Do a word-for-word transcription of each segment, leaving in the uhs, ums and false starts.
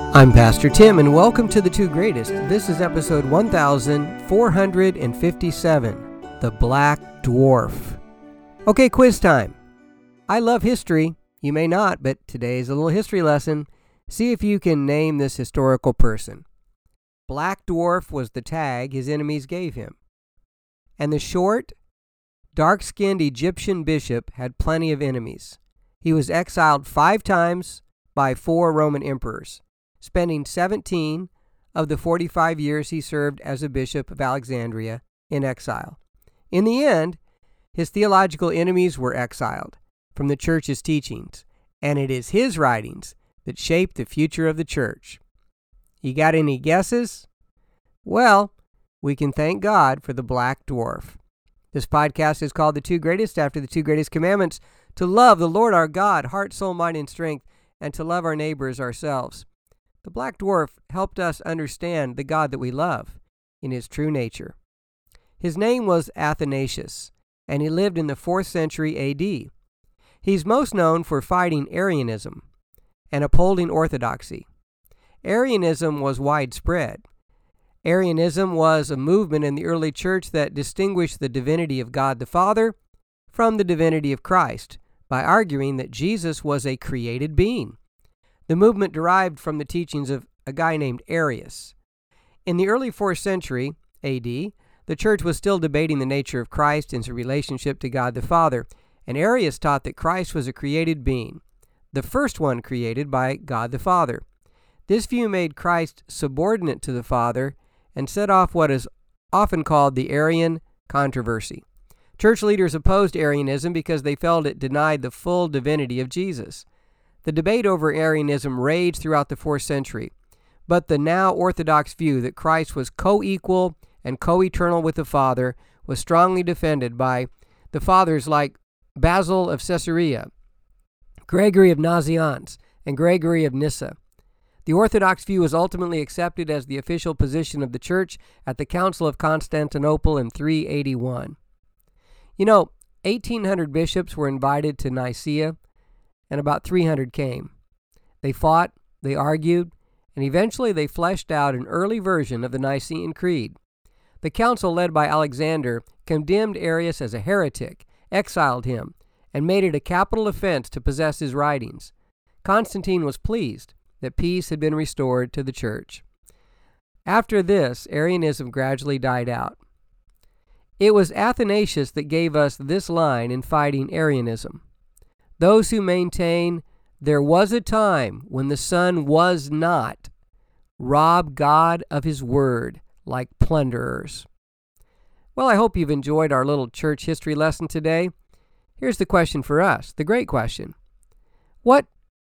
I'm Pastor Tim, and welcome to The Two Greatest. This is episode one thousand four hundred fifty-seven, The Black Dwarf. Okay, quiz time. I love history. You may not, but today's a little history lesson. See if you can name this historical person. Black Dwarf was the tag his enemies gave him. And the short, dark-skinned Egyptian bishop had plenty of enemies. He was exiled five times by four Roman emperors, spending seventeen of the forty-five years he served as a bishop of Alexandria in exile. In the end, his theological enemies were exiled from the church's teachings, and it is his writings that shaped the future of the church. You got any guesses? Well, we can thank God for the Black Dwarf. This podcast is called The Two Greatest after the two greatest commandments: to love the Lord our God, heart, soul, mind, and strength, and to love our neighbors ourselves. The Black Dwarf helped us understand the God that we love in his true nature. His name was Athanasius, and he lived in the fourth century A D. He's most known for fighting Arianism and upholding orthodoxy. Arianism was widespread. Arianism was a movement in the early church that distinguished the divinity of God the Father from the divinity of Christ by arguing that Jesus was a created being. The movement derived from the teachings of a guy named Arius. In the early fourth century A D, the church was still debating the nature of Christ and his relationship to God the Father, and Arius taught that Christ was a created being, the first one created by God the Father. This view made Christ subordinate to the Father and set off what is often called the Arian controversy. Church leaders opposed Arianism because they felt it denied the full divinity of Jesus. The debate over Arianism raged throughout the fourth century, but the now orthodox view that Christ was co-equal and co-eternal with the Father was strongly defended by the fathers like Basil of Caesarea, Gregory of Nazianzus, and Gregory of Nyssa. The orthodox view was ultimately accepted as the official position of the church at the Council of Constantinople in three eighty-one. You know, eighteen hundred bishops were invited to Nicaea, and about three hundred came. They fought, they argued, and eventually they fleshed out an early version of the Nicene Creed. The council led by Alexander condemned Arius as a heretic, exiled him, and made it a capital offense to possess his writings. Constantine was pleased that peace had been restored to the church. After this, Arianism gradually died out. It was Athanasius that gave us this line in fighting Arianism: "Those who maintain there was a time when the Son was not rob God of his word like plunderers." Well, I hope you've enjoyed our little church history lesson today. Here's the question for us, the great question. What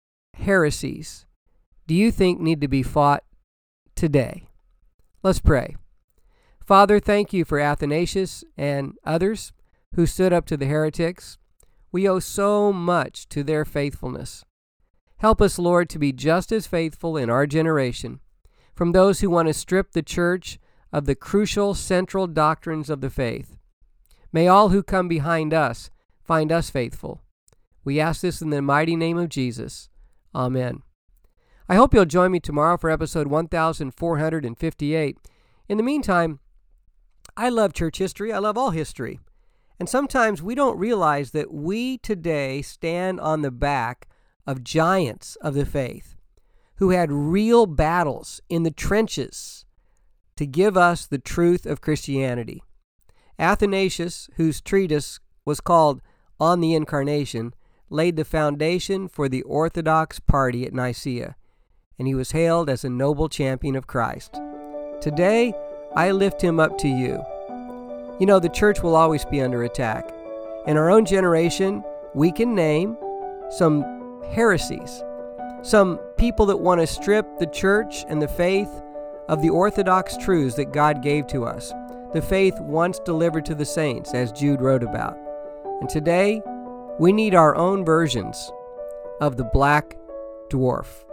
heresies do you think need to be fought today? Let's pray. Father, thank you for Athanasius and others who stood up to the heretics. We owe so much to their faithfulness. Help us, Lord, to be just as faithful in our generation from those who want to strip the church of the crucial central doctrines of the faith. May all who come behind us find us faithful. We ask this in the mighty name of Jesus. Amen. I hope you'll join me tomorrow for episode one thousand four hundred fifty-eight. In the meantime, I love church history. I love all history. And sometimes we don't realize that we today stand on the back of giants of the faith who had real battles in the trenches to give us the truth of Christianity. Athanasius, whose treatise was called On the Incarnation, laid the foundation for the Orthodox party at Nicaea, and he was hailed as a noble champion of Christ. Today, I lift him up to you. You know, the church will always be under attack. In our own generation, we can name some heresies, some people that want to strip the church and the faith of the orthodox truths that God gave to us, the faith once delivered to the saints, as Jude wrote about. And today, we need our own versions of the Black Dwarf.